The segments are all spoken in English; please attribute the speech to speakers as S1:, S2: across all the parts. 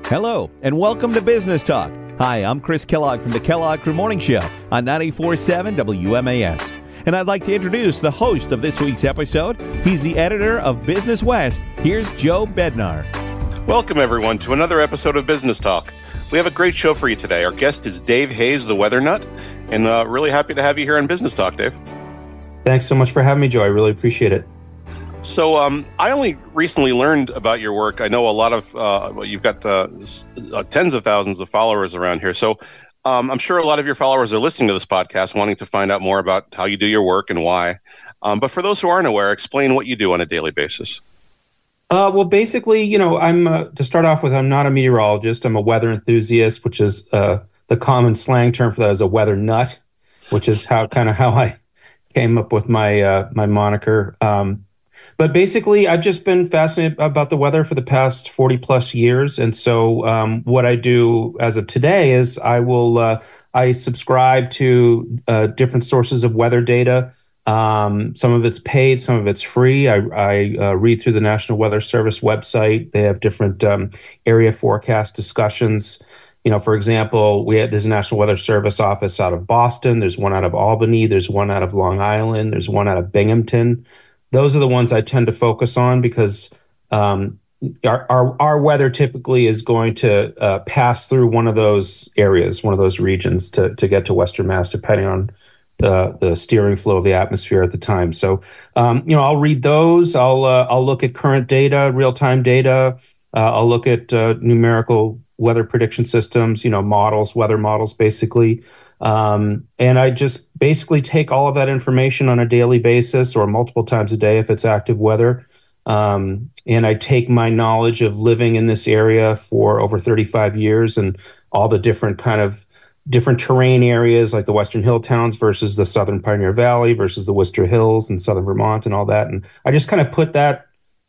S1: Hello, and welcome to Business Talk. Hi, I'm Chris Kellogg from the Kellogg Crew Morning Show on 94.7 WMAS. And I'd like to introduce the host of this week's episode. He's the editor of Business West. Here's Joe Bednar.
S2: Welcome, everyone, to another episode of Business Talk. We have a great show for you today. Our guest is Dave Hayes, the Weather Nut, and really happy to have you here on Business Talk, Dave.
S3: Thanks so much for having me, Joe. I really appreciate it.
S2: So I only recently learned about your work. I know a lot of, you've got tens of thousands of followers around here. So I'm sure a lot of your followers are listening to this podcast, wanting to find out more about how you do your work and why. But for those who aren't aware, explain what you do on a daily basis.
S3: Well, basically, I'm to start off with, I'm not a meteorologist. I'm a weather enthusiast, which is the common slang term for that is a weather nut, which is how I came up with my my moniker. But basically, I've just been fascinated about the weather for the past 40 plus years. And so what I do as of today is I subscribe to different sources of weather data. Some of it's paid, some of it's free. I read through the National Weather Service website. They have different area forecast discussions. For example, there's a National Weather Service office out of Boston. There's one out of Albany. There's one out of Long Island. There's one out of Binghamton. Those are the ones I tend to focus on because our weather typically is going to pass through one of those areas, one of those regions to get to Western Mass, depending on the steering flow of the atmosphere at the time. So, I'll read those. I'll look at current data, real-time data. I'll look at numerical weather prediction systems, models, weather models, basically. And I just basically take all of that information on a daily basis or multiple times a day if it's active weather. And I take my knowledge of living in this area for over 35 years and all the different terrain areas like the Western Hill Towns versus the Southern Pioneer Valley versus the Worcester Hills and Southern Vermont and all that. And I just kind of put that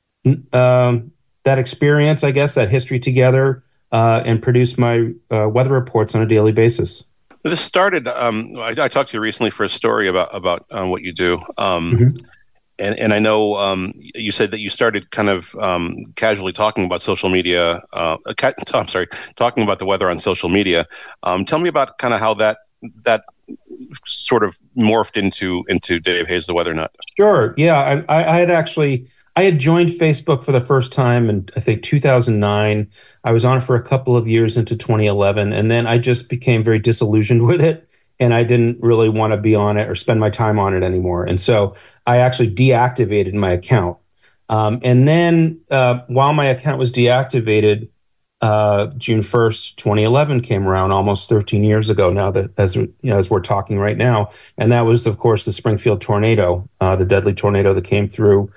S3: experience, I guess, that history together and produce my weather reports on a daily basis.
S2: This started, I talked to you recently for a story about what you do. And I know you said that you started kind of casually talking about social media. Talking about the weather on social media. Tell me about kind of how that sort of morphed into Dave Hayes, the Weather Nut.
S3: Sure. Yeah, I had joined Facebook for the first time in, I think, 2009. I was on it for a couple of years into 2011, and then I just became very disillusioned with it, and I didn't really want to be on it or spend my time on it anymore. And so I actually deactivated my account. And then while my account was deactivated, June 1st, 2011 came around, almost 13 years ago now, that as we're talking right now. And that was, of course, the Springfield tornado, the deadly tornado that came through.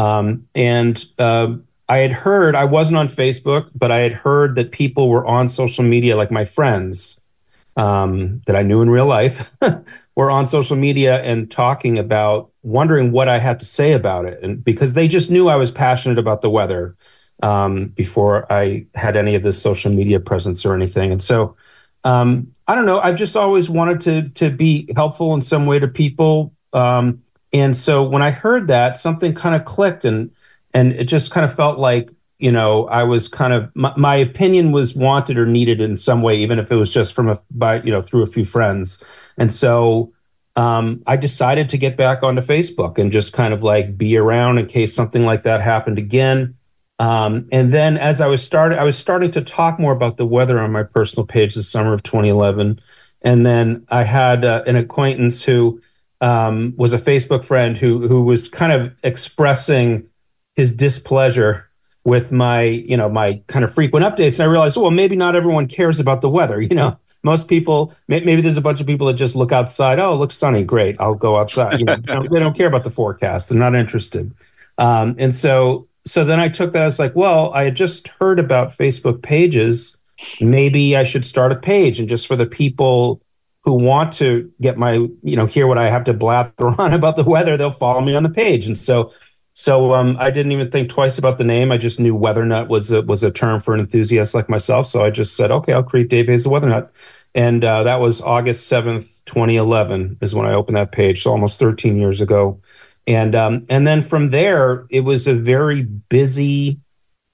S3: I had heard, I wasn't on Facebook, but I had heard that people were on social media, like my friends that I knew in real life were on social media and talking about, wondering what I had to say about it. And because they just knew I was passionate about the weather before I had any of this social media presence or anything. And so, I don't know, I've just always wanted to be helpful in some way to people. And so when I heard that, something kind of clicked and it just kind of felt like, I was kind of, my opinion was wanted or needed in some way, even if it was just through a few friends. And so I decided to get back onto Facebook and just kind of like be around in case something like that happened again. And then as I was starting to talk more about the weather on my personal page this summer of 2011. And then I had an acquaintance who was a Facebook friend who was kind of expressing his displeasure with my kind of frequent updates. And I realized, well, maybe not everyone cares about the weather. Most people, maybe there's a bunch of people that just look outside. Oh, it looks sunny. Great. I'll go outside. They don't care about the forecast. They're not interested. And so then I took that as like, well, I had just heard about Facebook pages. Maybe I should start a page. And just for the people who want to get my, hear what I have to blather on about the weather, they'll follow me on the page. And so I didn't even think twice about the name. I just knew Weather Nut was a term for an enthusiast like myself. So I just said, okay, I'll create Dave Hayes the Weather Nut. And that was August 7th, 2011 is when I opened that page. So almost 13 years ago. And then from there, it was a very busy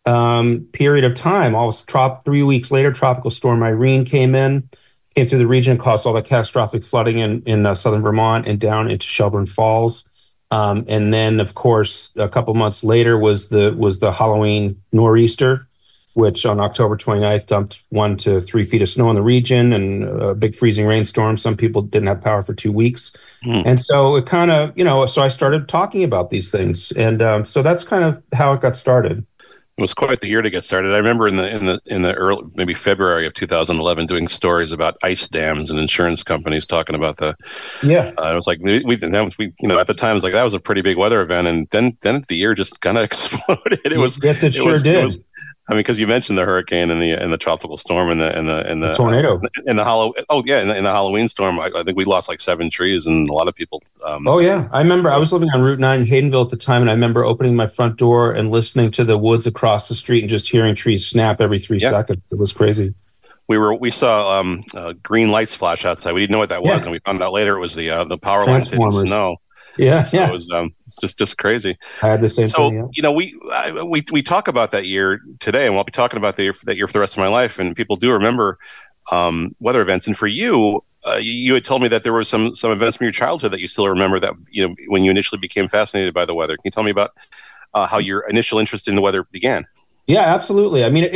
S3: period of time. 3 weeks later, Tropical Storm Irene came through the region, caused all that catastrophic flooding in southern Vermont and down into Shelburne Falls. And then, of course, a couple months later was the Halloween nor'easter, which on October 29th dumped 1 to 3 feet of snow in the region and a big freezing rainstorm. Some people didn't have power for 2 weeks. And so it kind of, so I started talking about these things. And so that's kind of how it got started.
S2: It was quite the year to get started. I remember in the early, maybe February of 2011, doing stories about ice dams and insurance companies talking about the.
S3: Yeah.
S2: It was like we at the time it was like that was a pretty big weather event, and then the year just kind of exploded. It was.
S3: Yes, it sure did.
S2: Because you mentioned the hurricane and the tropical storm and the
S3: tornado
S2: in the Halloween storm. I think we lost like 7 trees and a lot of people.
S3: Oh yeah, I remember I was living on Route 9 in Haydenville at the time, and I remember opening my front door and listening to the woods across the street and just hearing trees snap every 3 seconds. It was crazy.
S2: We saw green lights flash outside. We didn't know what that was, and we found out later it was the power lines hitting snow.
S3: Yeah,
S2: so it was it's just crazy.
S3: I had the same thing.
S2: Yeah. We talk about that year today, and we'll be talking about that year for the rest of my life. And people do remember weather events. And for you, you had told me that there were some events from your childhood that you still remember that when you initially became fascinated by the weather. Can you tell me about how your initial interest in the weather began?
S3: Yeah, absolutely. I mean,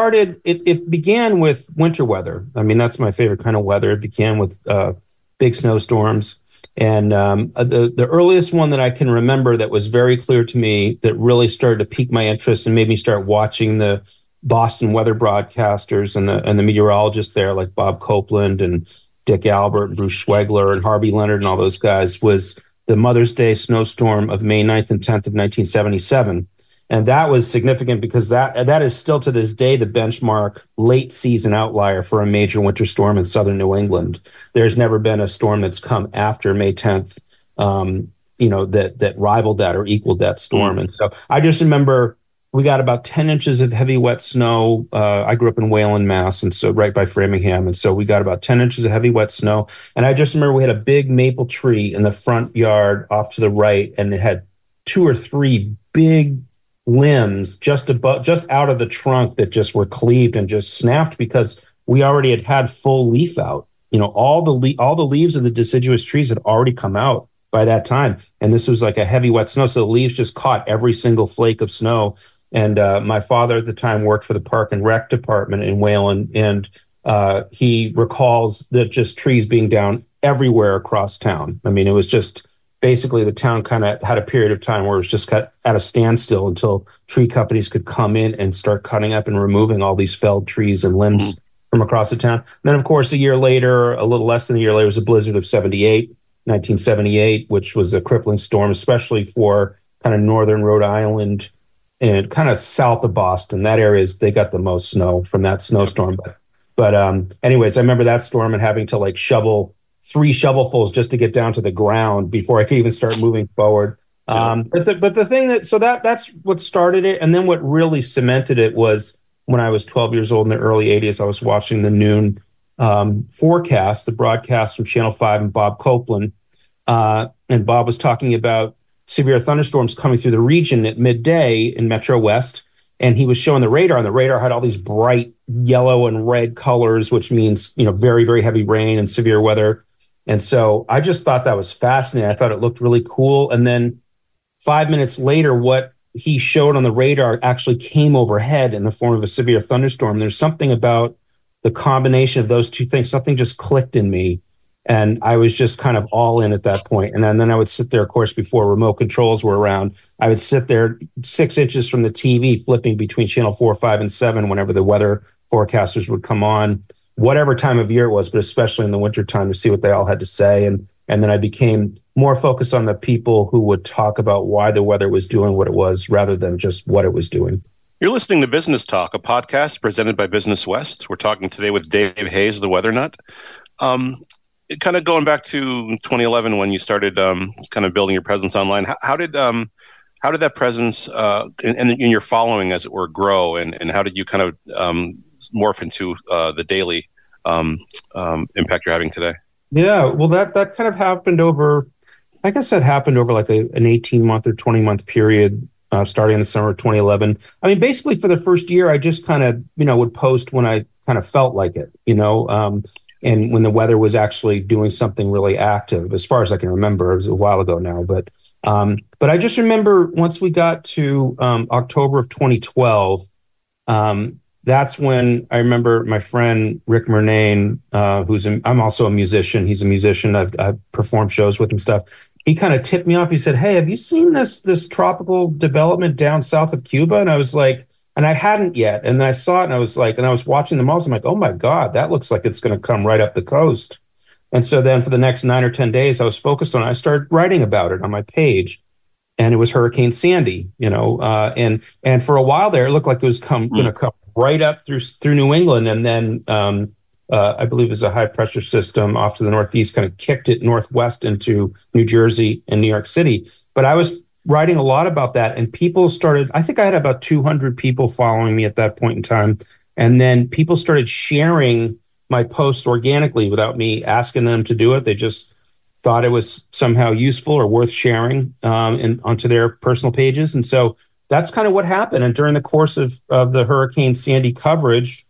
S3: it began with winter weather. I mean, that's my favorite kind of weather. It began with big snowstorms. And the earliest one that I can remember that was very clear to me that really started to pique my interest and made me start watching the Boston weather broadcasters and the meteorologists there, like Bob Copeland and Dick Albert and Bruce Schwegler and Harvey Leonard and all those guys, was the Mother's Day snowstorm of May 9th and 10th of 1977. And that was significant because that is still to this day the benchmark late season outlier for a major winter storm in southern New England. There's never been a storm that's come after May 10th, that rivaled that or equaled that storm. And so I just remember we got about 10 inches of heavy, wet snow. I grew up in Wayland, Mass, and so right by Framingham. And so we got about 10 inches of heavy, wet snow. And I just remember we had a big maple tree in the front yard off to the right, and it had 2 or 3 big limbs just out of the trunk that just were cleaved and just snapped because we already had full leaf out. All the leaves of the deciduous trees had already come out by that time, and this was like a heavy wet snow, so the leaves just caught every single flake of snow. And my father at the time worked for the Park and Rec department in Wayland, and he recalls that just trees being down everywhere across town. I mean, it was just basically the town kind of had a period of time where it was just at a standstill until tree companies could come in and start cutting up and removing all these felled trees and limbs from across the town. And then, of course, a year later, a little less than a year later, was a blizzard of 1978, which was a crippling storm, especially for kind of northern Rhode Island and kind of south of Boston. That area they got the most snow from that snowstorm. But anyways, I remember that storm and having to shovel 3 shovelfuls just to get down to the ground before I could even start moving forward. But the thing that's what started it. And then what really cemented it was when I was 12 years old in the early 80s, I was watching the noon forecast, the broadcast from Channel 5 and Bob Copeland. And Bob was talking about severe thunderstorms coming through the region at midday in Metro West. And he was showing the radar, and the radar had all these bright yellow and red colors, which means, very, very heavy rain and severe weather. And so I just thought that was fascinating. I thought it looked really cool. And then 5 minutes later, what he showed on the radar actually came overhead in the form of a severe thunderstorm. There's something about the combination of those two things. Something just clicked in me. And I was just kind of all in at that point. And then I would sit there, of course, before remote controls were around. I would sit there 6 inches from the TV, flipping between channel 4, 5, and 7 whenever the weather forecasters would come on, whatever time of year it was, but especially in the wintertime, to see what they all had to say. And then I became more focused on the people who would talk about why the weather was doing what it was rather than just what it was doing.
S2: You're listening to Business Talk, a podcast presented by Business West. We're talking today with Dave Hayes, the Weather Nut. Kind of going back to 2011 when you started kind of building your presence online, how did that presence and your following, as it were, grow, and how did you kind of morph into the daily impact you're having today?
S3: Yeah, well, that kind of happened over, I guess that happened over like an 18-month or 20-month period. starting in the summer of 2011. I mean, basically for the first year, I just kind of, would post when I kind of felt like it, and when the weather was actually doing something really active, as far as I can remember. It was a while ago now, but I just remember once we got to October of 2012, that's when I remember my friend Rick Murnane, I'm also a musician. He's a musician. I've performed shows with and stuff. He kind of tipped me off. He said, "Hey, have you seen this tropical development down south of Cuba?" And I was like, and I hadn't yet. And I saw it and I was like, and I was watching the malls. I'm like, oh my God, that looks like it's going to come right up the coast. And so then for the next 9 or 10 days, I was focused on it. I started writing about it on my page. And it was Hurricane Sandy, and for a while there, it looked like it was going to come right up through New England. And then I believe it was a high pressure system off to the northeast, kind of kicked it northwest into New Jersey and New York City. But I was writing a lot about that, and people started, I think I had about 200 people following me at that point in time. And then people started sharing my posts organically without me asking them to do it. They just thought it was somehow useful or worth sharing onto their personal pages. And so that's kind of what happened. And during the course of the Hurricane Sandy coverage,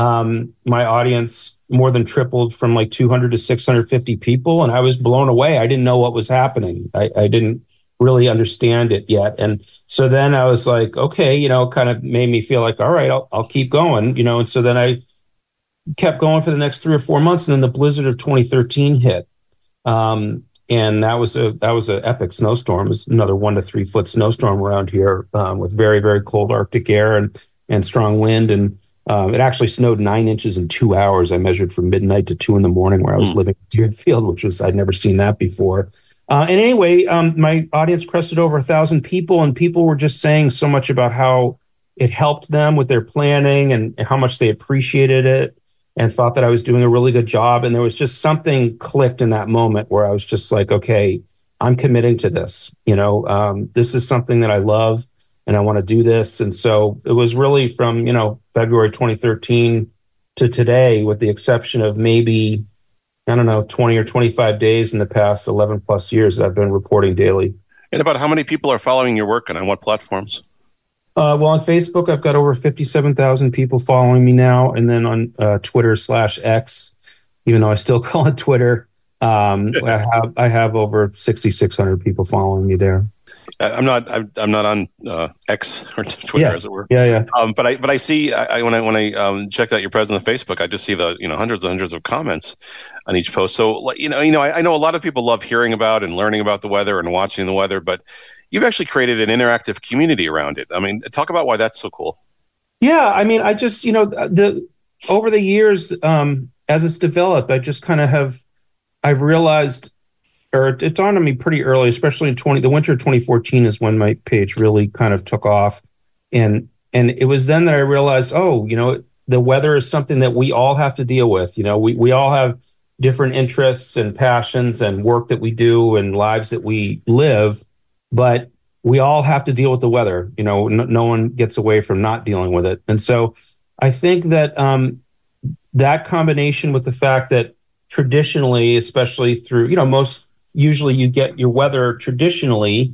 S3: my audience more than tripled from like 200 to 650 people. And I was blown away. I didn't know what was happening. I didn't really understand it yet. And so then I was like, okay, kind of made me feel like, all right, I'll keep going, And so then I kept going for the next 3 or 4 months. And then the blizzard of 2013 hit. And that was a epic snowstorm. It was another 1 to 3 foot snowstorm around here, with very, very cold Arctic air and strong wind. And it actually snowed 9 inches in 2 hours. I measured from midnight to 2 a.m. where I was living in Deerfield, which was, I'd never seen that before. And anyway, my audience crested over 1,000 people, and people were just saying so much about how it helped them with their planning and how much they appreciated it and thought that I was doing a really good job. And there was just something clicked in that moment where I was just like, okay, I'm committing to this. This is something that I love and I want to do this. And so it was really from, February 2013 to today, with the exception of maybe, 20 or 25 days in the past 11 plus years that I've been reporting daily.
S2: And about how many people are following your work and on what platforms?
S3: Well, on Facebook, I've got over 57,000 people following me now. And then on Twitter/X, even though I still call it Twitter, I have over 6,600 people following me there.
S2: I'm not on X or Twitter, as it were.
S3: Yeah.
S2: But I see when I checked out your presence on Facebook, I just see the hundreds and hundreds of comments on each post. So I know a lot of people love hearing about and learning about the weather and watching the weather, but you've actually created an interactive community around it. I mean, talk about why that's so cool.
S3: Yeah, I mean, I just over the years, as it's developed, I just kind of I've realized, or it dawned on me pretty early, especially in the winter of 2014 is when my page really kind of took off. And it was then that I realized, the weather is something that we all have to deal with. We all have different interests and passions and work that we do and lives that we live, but we all have to deal with the weather. No one gets away from not dealing with it. And so I think that that combination with the fact that traditionally, especially through, usually you get your weather traditionally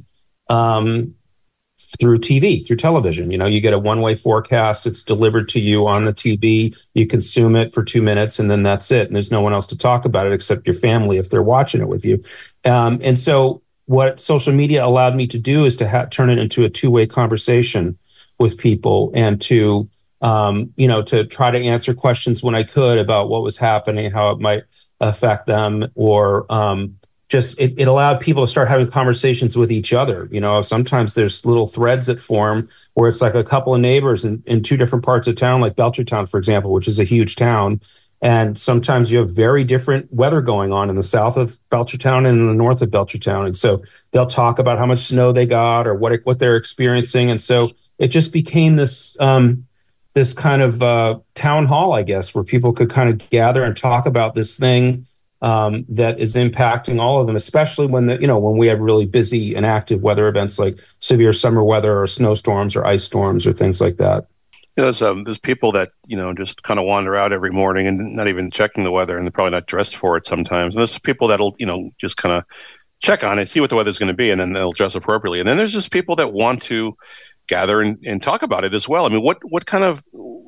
S3: through TV, through television. You get a one-way forecast. It's delivered to you on the TV. You consume it for 2 minutes, and then that's it. And there's no one else to talk about it except your family if they're watching it with you. And so what social media allowed me to do is to turn it into a two-way conversation with people, and to to try to answer questions when I could about what was happening, how it might affect them, or just it allowed people to start having conversations with each other. Sometimes there's little threads that form where it's like a couple of neighbors in 2 different parts of town, like Belchertown, for example, which is a huge town. And sometimes you have very different weather going on in the south of Belchertown and in the north of Belchertown. And so they'll talk about how much snow they got or what they're experiencing. And so it just became this this kind of town hall, I guess, where people could kind of gather and talk about this thing that is impacting all of them, especially when when we have really busy and active weather events like severe summer weather or snowstorms or ice storms or things like that.
S2: There's people that just kind of wander out every morning and not even checking the weather, and they're probably not dressed for it sometimes. And there's people that'll just kind of check on it, see what the weather's going to be, and then they'll dress appropriately. And then there's just people that want to gather and talk about it as well. I mean, what kind of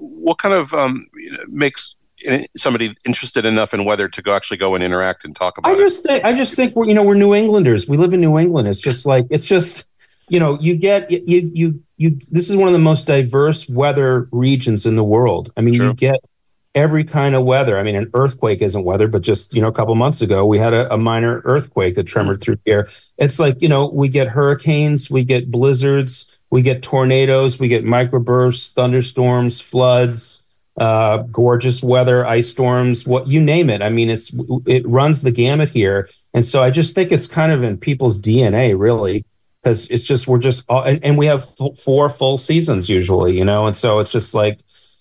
S2: makes somebody interested enough in weather to actually go and interact and talk about it?
S3: I just think we're New Englanders. We live in New England. It's just you get you this is one of the most diverse weather regions in the world. I mean,
S2: True.
S3: You get every kind of weather. I mean, an earthquake isn't weather, but just, a couple months ago, we had a minor earthquake that tremored through here. It's like, we get hurricanes, we get blizzards, we get tornadoes, we get microbursts, thunderstorms, floods, gorgeous weather, ice storms, what you name it. I mean, it runs the gamut here. And so I just think it's kind of in people's DNA, really, because it's just, and we have 4 full seasons usually, and so it's just like,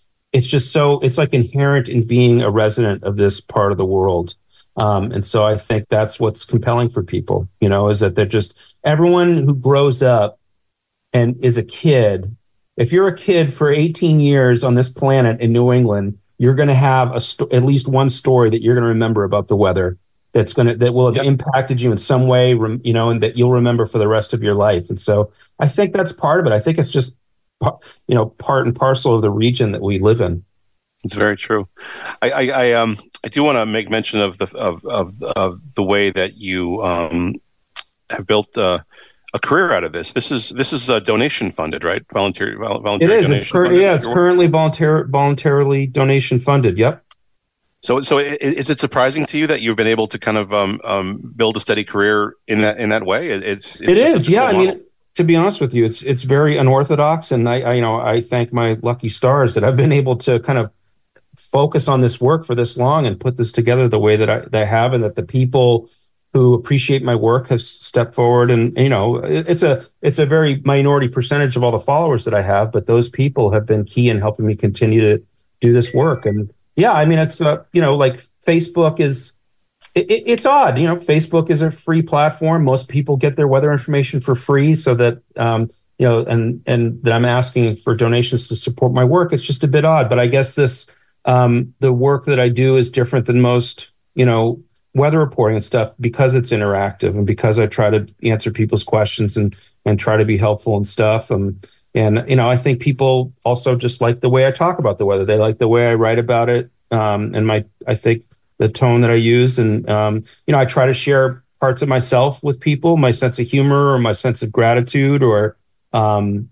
S3: it's like inherent in being a resident of this part of the world. And so I think that's what's compelling for people, is that they're just, everyone who grows up and is a kid, if you're a kid for 18 years on this planet in New England, you're going to have at least one story that you're going to remember about the weather that will have impacted you in some way, and that you'll remember for the rest of your life. And so I think that's part of it. I think it's just, part and parcel of the region that we live in.
S2: It's very true. I do want to make mention of the way that you have built a career out of this. This is donation funded, right? Volunteer.
S3: It is. It's currently voluntarily donation funded. Yep.
S2: So is it surprising to you that you've been able to kind of build a steady career in that way? It is.
S3: Yeah. I mean, to be honest with you, it's very unorthodox, and I thank my lucky stars that I've been able to kind of focus on this work for this long and put this together the way that I have, and that the people who appreciate my work have stepped forward. And it's a very minority percentage of all the followers that I have, but those people have been key in helping me continue to do this work. And yeah, I mean, it's like Facebook is. It's odd, Facebook is a free platform. Most people get their weather information for free, so that and that I'm asking for donations to support my work. It's just a bit odd, but I guess this the work that I do is different than most weather reporting and stuff, because it's interactive and because I try to answer people's questions and try to be helpful and stuff. And I think people also just like the way I talk about the weather. They like the way I write about it, and I think the tone that I use. And, I try to share parts of myself with people, my sense of humor or my sense of gratitude, or, I'm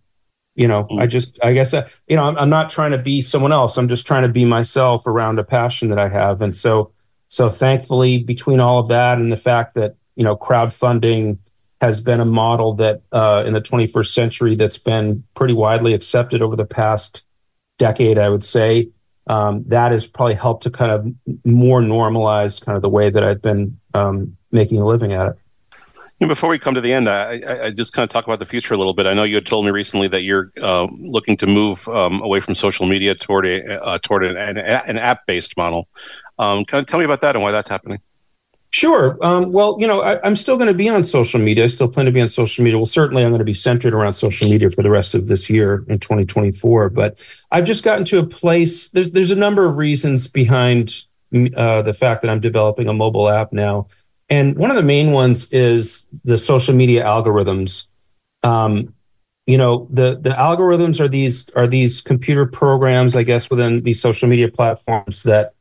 S3: not trying to be someone else. I'm just trying to be myself around a passion that I have. And so thankfully, between all of that and the fact that, crowdfunding has been a model that in the 21st century that's been pretty widely accepted over the past decade, I would say, that has probably helped to kind of more normalize kind of the way that I've been making a living at it.
S2: Before we come to the end, I just kind of talk about the future a little bit. I know you had told me recently that you're looking to move away from social media toward an app-based model. Kind of tell me about that and why that's happening.
S3: Sure. Well, I'm still going to be on social media. I still plan to be on social media. Well, certainly I'm going to be centered around social media for the rest of this year in 2024. But I've just gotten to a place, there's a number of reasons behind the fact that I'm developing a mobile app now. And one of the main ones is the social media algorithms. The algorithms are these computer programs, I guess, within these social media platforms that,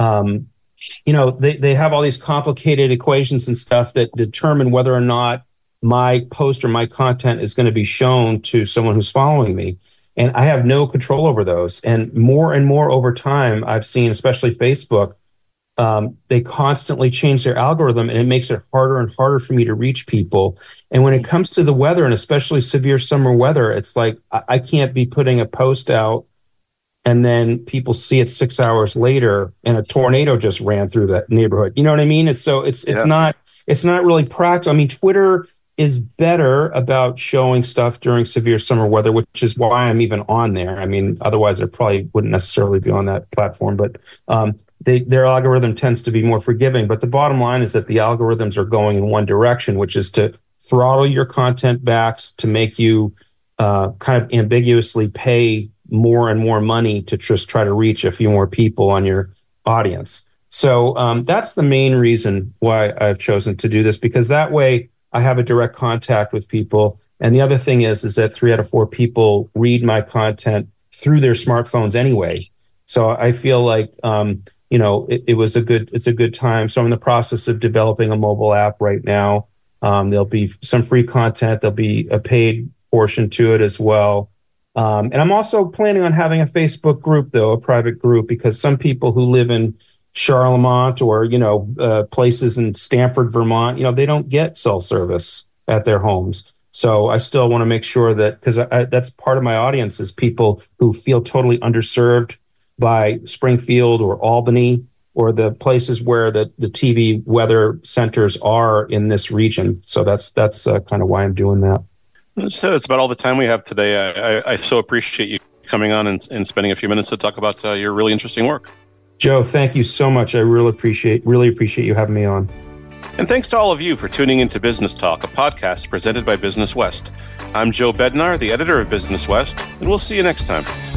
S3: they have all these complicated equations and stuff that determine whether or not my post or my content is going to be shown to someone who's following me. And I have no control over those. And more over time, I've seen, especially Facebook, they constantly change their algorithm, and it makes it harder and harder for me to reach people. And when it comes to the weather, and especially severe summer weather, it's like I can't be putting a post out and then people see it 6 hours later and a tornado just ran through that neighborhood. You know what I mean? It's not really practical. I mean, Twitter is better about showing stuff during severe summer weather, which is why I'm even on there. I mean, otherwise I probably wouldn't necessarily be on that platform, but their algorithm tends to be more forgiving. But the bottom line is that the algorithms are going in one direction, which is to throttle your content backs to make you kind of ambiguously pay more and more money to just try to reach a few more people on your audience. So that's the main reason why I've chosen to do this, because that way I have a direct contact with people. And the other thing is that 3 out of 4 people read my content through their smartphones anyway. So I feel like, it's a good time. So I'm in the process of developing a mobile app right now. There'll be some free content. There'll be a paid portion to it as well. And I'm also planning on having a Facebook group, though, a private group, because some people who live in Charlemont or, places in Stamford, Vermont, they don't get cell service at their homes. So I still want to make sure that, because that's part of my audience, is people who feel totally underserved by Springfield or Albany or the places where the TV weather centers are in this region. So that's kind of why I'm doing that.
S2: So that's about all the time we have today. I so appreciate you coming on and spending a few minutes to talk about your really interesting work.
S3: Joe, thank you so much. I really appreciate you having me on.
S2: And thanks to all of you for tuning into Business Talk, a podcast presented by Business West. I'm Joe Bednar, the editor of Business West, and we'll see you next time.